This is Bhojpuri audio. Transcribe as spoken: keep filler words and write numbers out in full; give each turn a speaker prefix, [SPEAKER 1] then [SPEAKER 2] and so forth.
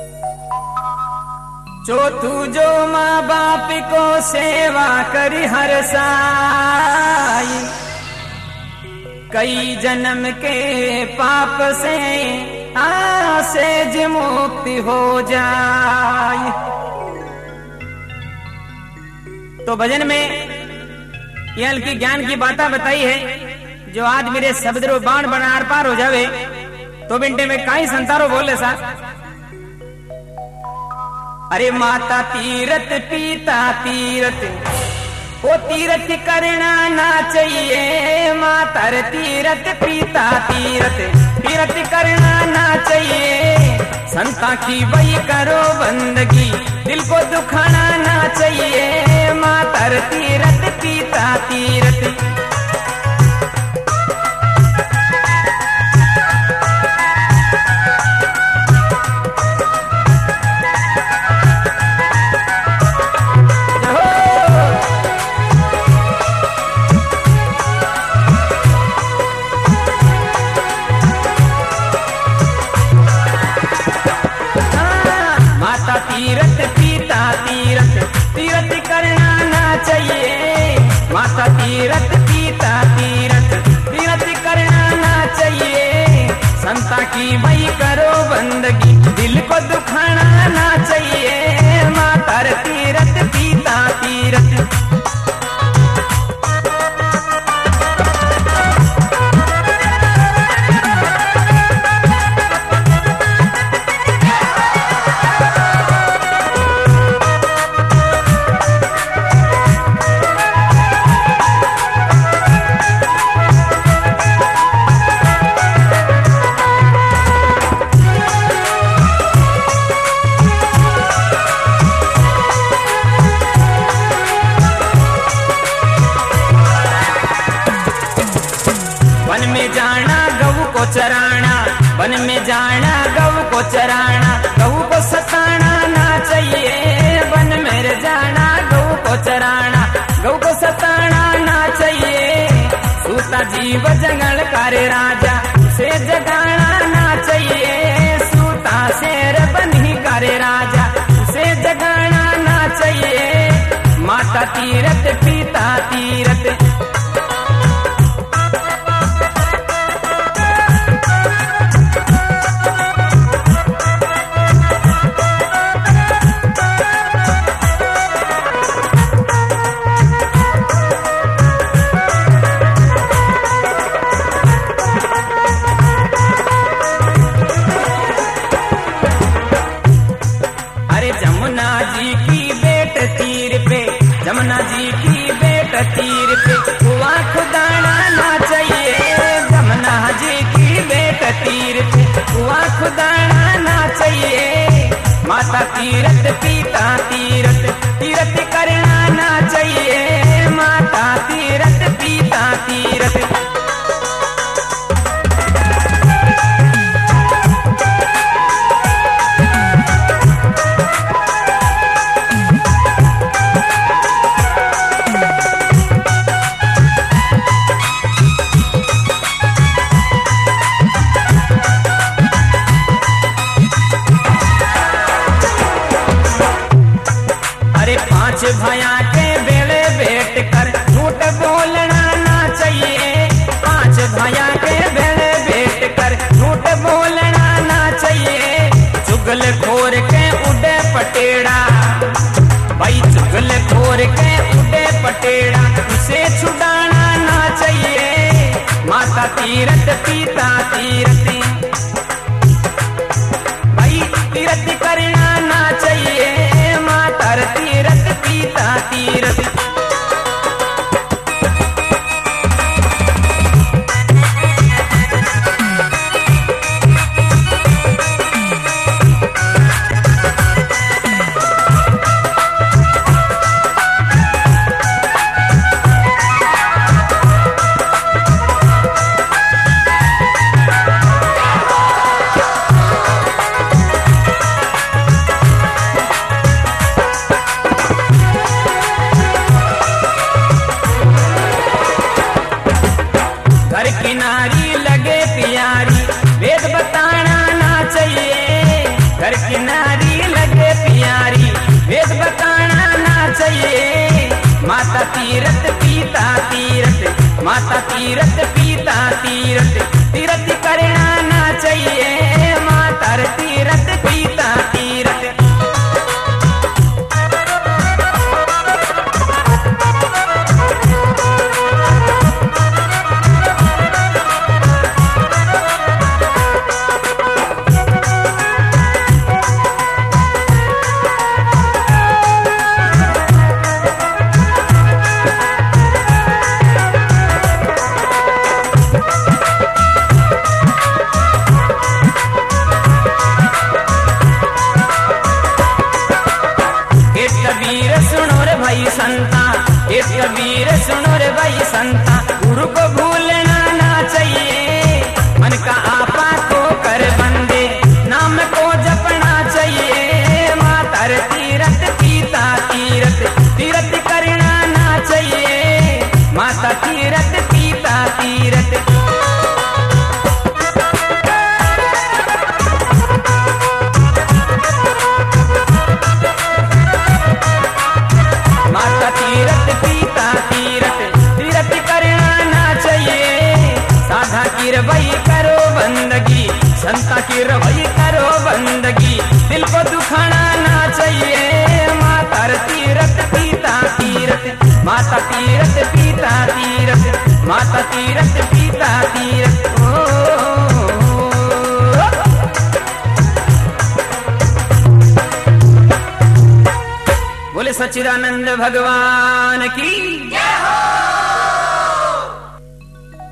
[SPEAKER 1] चौथू जो माँ बाप को सेवा करी हर साई, कई जन्म के पाप से आसेज मुक्ति हो जाए। तो भजन में ये हल्की ज्ञान की बातें बताई है, जो आज मेरे शब्द रो बाण बना आर पार हो जावे तो बिंटे में काई संतारो बोले सा। अरे माता तीरथ पिता तीरथ, वो तीरथ करना ना चाहिए। माता रे तीरथ पिता तीरथ, तीरथ करना ना चाहिए। संता की वही करो बंदगी, दिल को दुखाना ना चाहिए। माता रे तीरथ पिता तीरथ। तीरथ पिता तीरथ, तीरथ करना ना चाहिए। माता तीरथ पिता तीरथ, तीरथ करना ना चाहिए। संता की वही करो बंदगी, दिल को दुखाना ना चाहिए। माता तीरथ पिता तीरथ। वन में जाना गऊ को चराना, वन में जाना गऊ को चराना। गऊ को सताना ना चाहिए। वन में जाना गऊ को चराना, गऊ को सताना ना चाहिए। सूता जीव जंगल करे राजा, उसे जगाना ना चाहिए। सूता शेर बनी करे राजा, उसे जगाना ना चाहिए। माता तीरथ पिता तीरथ। जमुना जी की बेट तीर पे, जमुना जी की बेट तीर पे कुआं खुदाना ना चाहिए। जमुना जी की बेट तीर पे कुआं खुदाना ना चाहिए। माता तीरथ पिता तीरथ, तीरथ करना ना चाहिए। माता तीरथ पिता तीरथ। पांच भया के बेड़े बैठ कर झूठ बोलना ना चाहिए। पांच भया के बेड़े बैठ कर झूठ बोलना ना चाहिए। चुगल खोर के उड़े पटेड़ा, भाई चुगल खोर के उड़े पटेड़ा, उसे छुड़ाना ना चाहिए। माता तीरथ पिता तीरथ, भाई तीरथ करना ना चाहिए। माता तीरथ पिता तीरथ। तीरथ पीता तीरथ तीरथ करना ना चाहिए माता रे तीरथ पीता तीरथ। कबीर सुनो रे भाई संता, एक कबीर सुनो रे भाई संता, गुरु को भूलना ना चाहिए, मन का आपा को कर बंदे, नाम को जपना चाहिए, माता रे तीरथ पीता तीरथ तीरथ करना ना चाहिए, माता तीरथ पीता तीरथ। माता तीरथ पीता तीरथ तीरथ करना ना चाहिए, साधा की रवई करो बंदगी, संता की रवई करो बंदगी, दिल को दुखाना ना चाहिए, माता तीरथ पीता तीरथ माता तीरथ पीता तीरथ माता तीरथ पीता तीरथ। ओ बोले सच्चिदानंद भगवान की।